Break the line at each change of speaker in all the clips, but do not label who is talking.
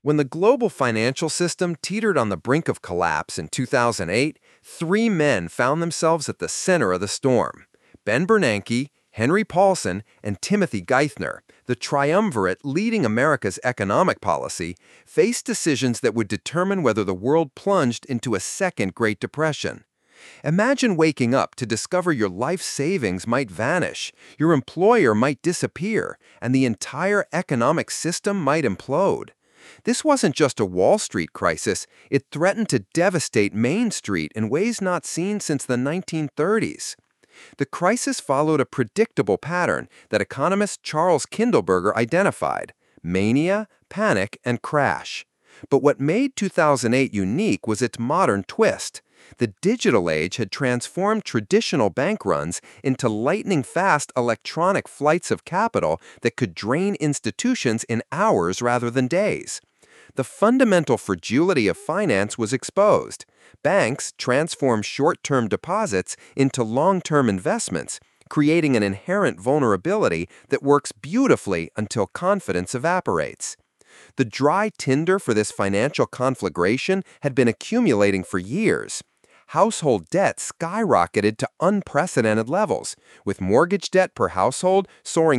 When the global financial system teetered on the brink of collapse in 2008, three men found themselves at the center of the storm. Ben Bernanke, Henry Paulson, and Timothy Geithner, the triumvirate leading America's economic policy, faced decisions that would determine whether the world plunged into a second Great Depression. Imagine waking up to discover your life savings might vanish, your employer might disappear, and the entire economic system might implode. This wasn't just a Wall Street crisis, it threatened to devastate Main Street in ways not seen since the 1930s. The crisis followed a predictable pattern that economist Charles Kindleberger identified: mania, panic, and crash. But what made 2008 unique was its modern twist. The digital age had transformed traditional bank runs into lightning-fast electronic flights of capital that could drain institutions in hours rather than days. The fundamental fragility of finance was exposed. Banks transformed short-term deposits into long-term investments, creating an inherent vulnerability that works beautifully until confidence evaporates. The dry tinder for this financial conflagration had been accumulating for years. Household debt skyrocketed to unprecedented levels, with mortgage debt per household soaring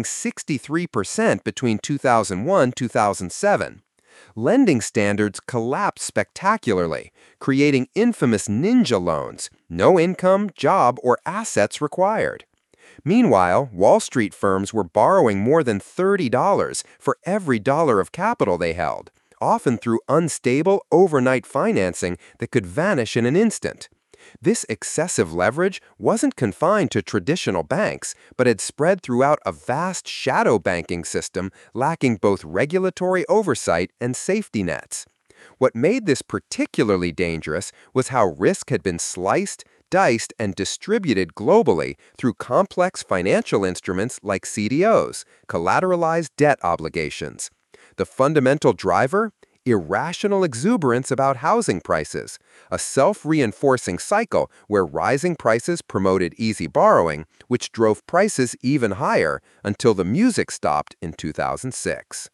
63% between 2001 and 2007. Lending standards collapsed spectacularly, creating infamous ninja loans: no income, job, or assets required. Meanwhile, Wall Street firms were borrowing more than $30 for every dollar of capital they held, often through unstable, overnight financing that could vanish in an instant. This excessive leverage wasn't confined to traditional banks, but had spread throughout a vast shadow banking system lacking both regulatory oversight and safety nets. What made this particularly dangerous was how risk had been sliced, diced, and distributed globally through complex financial instruments like CDOs, collateralized debt obligations. The fundamental driver? Irrational exuberance about housing prices, a self-reinforcing cycle where rising prices promoted easy borrowing, which drove prices even higher until the music stopped in 2006.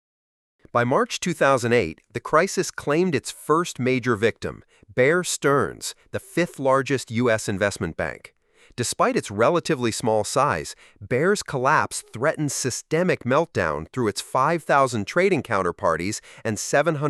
By March 2008, the crisis claimed its first major victim, Bear Stearns, the fifth largest U.S. investment bank. Despite its relatively small size, Bear's collapse threatened systemic meltdown through its 5,000 trading counterparties and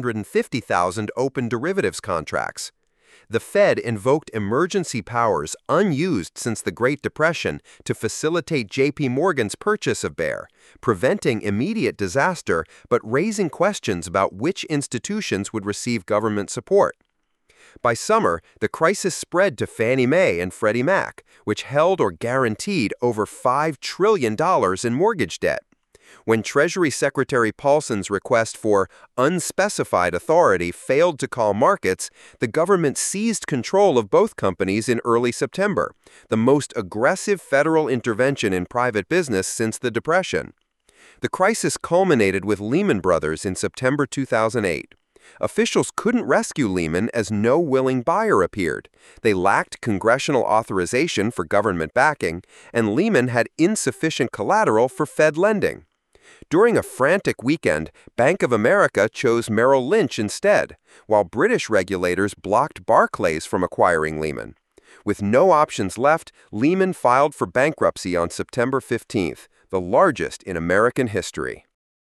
750,000 open derivatives contracts. The Fed invoked emergency powers unused since the Great Depression to facilitate J.P. Morgan's purchase of Bear, preventing immediate disaster but raising questions about which institutions would receive government support. By summer, the crisis spread to Fannie Mae and Freddie Mac, which held or guaranteed over $5 trillion in mortgage debt. When Treasury Secretary Paulson's request for unspecified authority failed to calm markets, the government seized control of both companies in early September, the most aggressive federal intervention in private business since the Depression. The crisis culminated with Lehman Brothers in September 2008. Officials couldn't rescue Lehman as no willing buyer appeared. They lacked congressional authorization for government backing, and Lehman had insufficient collateral for Fed lending. During a frantic weekend, Bank of America chose Merrill Lynch instead, while British regulators blocked Barclays from acquiring Lehman. With no options left, Lehman filed for bankruptcy on September 15th, the largest in American history.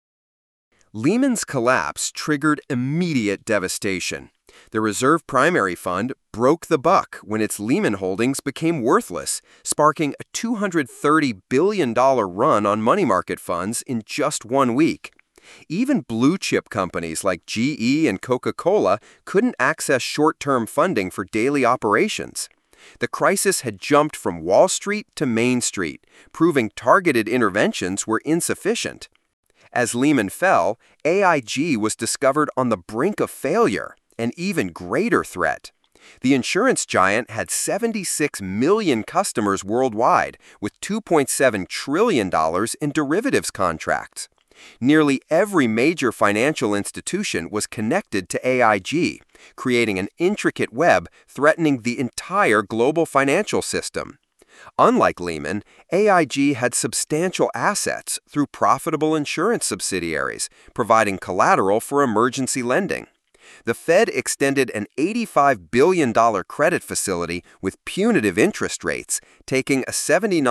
Lehman's collapse triggered immediate devastation. The Reserve Primary Fund broke the buck when its Lehman holdings became worthless, sparking a $230 billion run on money market funds in just 1 week. Even blue-chip companies like GE and Coca-Cola couldn't access short-term funding for daily operations. The crisis had jumped from Wall Street to Main Street, proving targeted interventions were insufficient. As Lehman fell, AIG was discovered on the brink of failure, an even greater threat. The insurance giant had 76 million customers worldwide, with $2.7 trillion in derivatives contracts. Nearly every major financial institution was connected to AIG, creating an intricate web threatening the entire global financial system. Unlike Lehman, AIG had substantial assets through profitable insurance subsidiaries, providing collateral for emergency lending. The Fed extended an $85 billion credit facility with punitive interest rates, taking a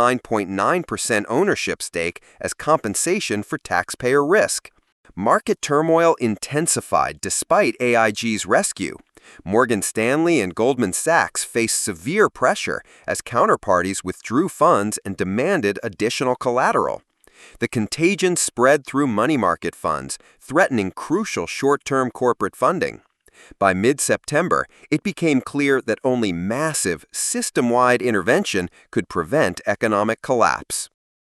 79.9% ownership stake as compensation for taxpayer risk. Market turmoil intensified despite AIG's rescue. Morgan Stanley and Goldman Sachs faced severe pressure as counterparties withdrew funds and demanded additional collateral. The contagion spread through money market funds, threatening crucial short-term corporate funding. By mid-September, it became clear that only massive, system-wide intervention could prevent economic collapse.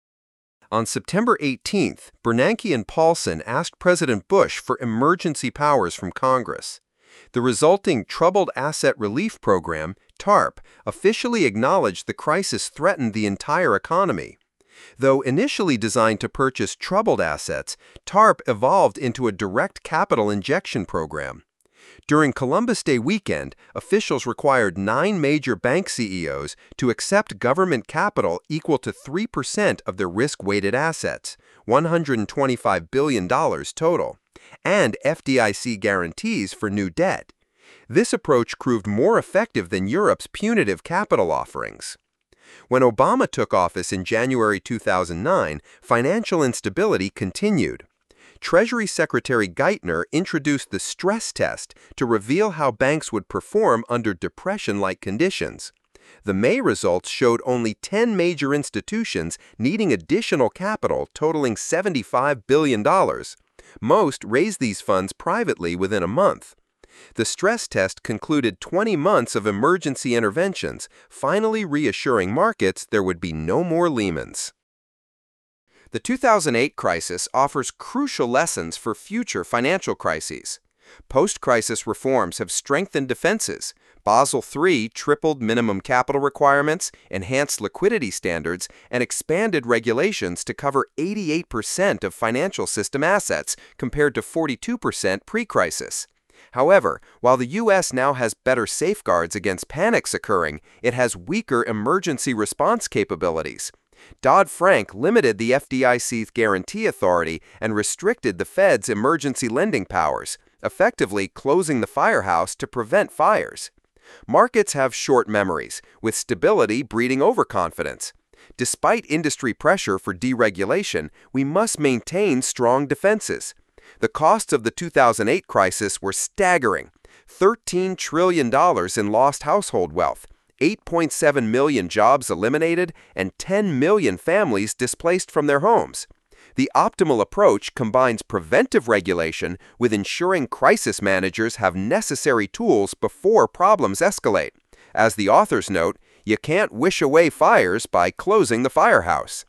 On September 18th, Bernanke and Paulson asked President Bush for emergency powers from Congress. The resulting Troubled Asset Relief Program, TARP, officially acknowledged the crisis threatened the entire economy. Though initially designed to purchase troubled assets, TARP evolved into a direct capital injection program. During Columbus Day weekend, officials required 9 major bank CEOs to accept government capital equal to 3% of their risk-weighted assets, $125 billion total, and FDIC guarantees for new debt. This approach proved more effective than Europe's punitive capital offerings. When Obama took office in January 2009, financial instability continued. Treasury Secretary Geithner introduced the stress test to reveal how banks would perform under depression-like conditions. The May results showed only 10 major institutions needing additional capital totaling $75 billion. Most raised these funds privately within a month. The stress test concluded 20 months of emergency interventions, finally reassuring markets there would be no more Lehmans. The 2008 crisis offers crucial lessons for future financial crises. Post-crisis reforms have strengthened defenses. Basel III tripled minimum capital requirements, enhanced liquidity standards, and expanded regulations to cover 88% of financial system assets, compared to 42% pre-crisis. However, while the U.S. now has better safeguards against panics occurring, it has weaker emergency response capabilities. Dodd-Frank limited the FDIC's guarantee authority and restricted the Fed's emergency lending powers, effectively closing the firehouse to prevent fires. Markets have short memories, with stability breeding overconfidence. Despite industry pressure for deregulation, we must maintain strong defenses. The costs of the 2008 crisis were staggering: $13 trillion in lost household wealth, 8.7 million jobs eliminated, and 10 million families displaced from their homes. The optimal approach combines preventive regulation with ensuring crisis managers have necessary tools before problems escalate. As the authors note, you can't wish away fires by closing the firehouse.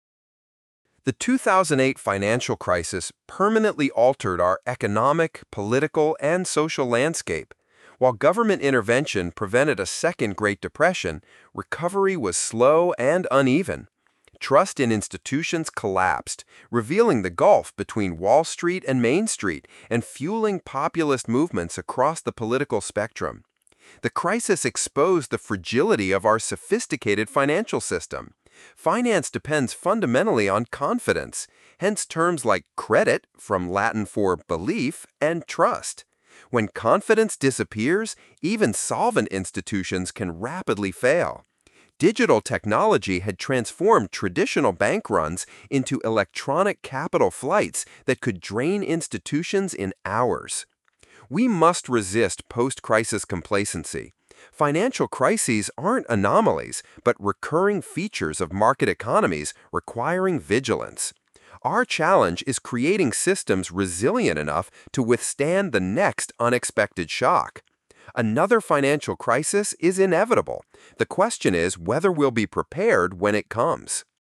The 2008 financial crisis permanently altered our economic, political, and social landscape. While government intervention prevented a second Great Depression, recovery was slow and uneven. Trust in institutions collapsed, revealing the gulf between Wall Street and Main Street and fueling populist movements across the political spectrum. The crisis exposed the fragility of our sophisticated financial system. Finance depends fundamentally on confidence, hence terms like credit, from Latin for belief, and trust. When confidence disappears, even solvent institutions can rapidly fail. Digital technology had transformed traditional bank runs into electronic capital flights that could drain institutions in hours. We must resist post-crisis complacency. Financial crises aren't anomalies, but recurring features of market economies requiring vigilance. Our challenge is creating systems resilient enough to withstand the next unexpected shock. Another financial crisis is inevitable. The question is whether we'll be prepared when it comes.